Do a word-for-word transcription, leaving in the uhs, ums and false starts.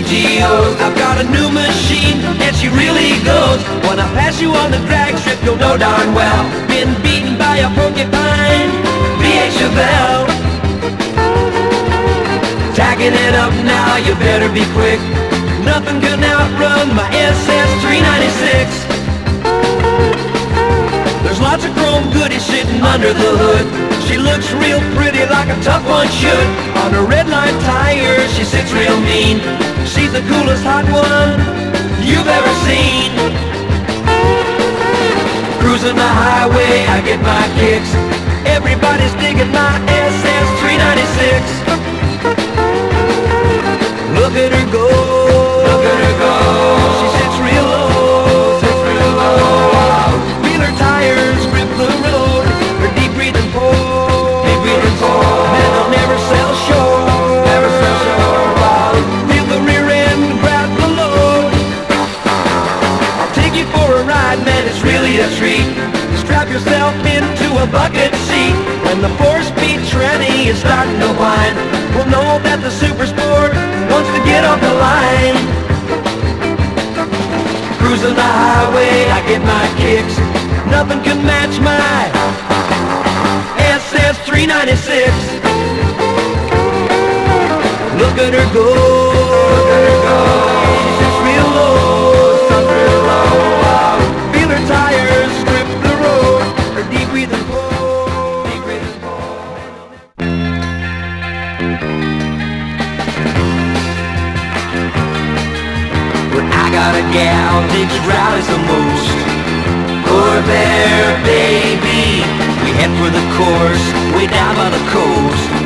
G Os. I've got a new machine, and she really goes. When I pass you on the drag strip, you'll know darn well been beaten by a porcupine, V eight Chevelle. Tagging it up now, you better be quick. Nothing can outrun my S S three ninety-six. There's lots of chrome goodies sitting under the hood. She looks real pretty like a tough one should. On her red line tires, she sits real mean. She's the coolest hot one you've ever seen. Cruising the highway, I get my kicks. Everybody's digging my S S three ninety-six. Look at her go, look at her go. She sits real low, sits real low. Feel her tires grip the road. Her deep breathing pull, deep breathing pull. Man, I'll never sell short, never sell short. Feel the rear end grab the load. I'll take you for a ride, man, it's really a treat. Strap yourself into a bucket seat. When the four-speed tranny is starting to whine, we'll know that the Super Sport wants to get off the line. Cruising the highway, I get my kicks. Nothing can match my S S three ninety-six. Look at her go, look at her go. She sits real low, sits real low. Feel her tires grip the road. Her deep breathing pull, deep breathing pull. I got a gal, digs rallies the most. Corvair, baby. We head for the course, way down by the coast.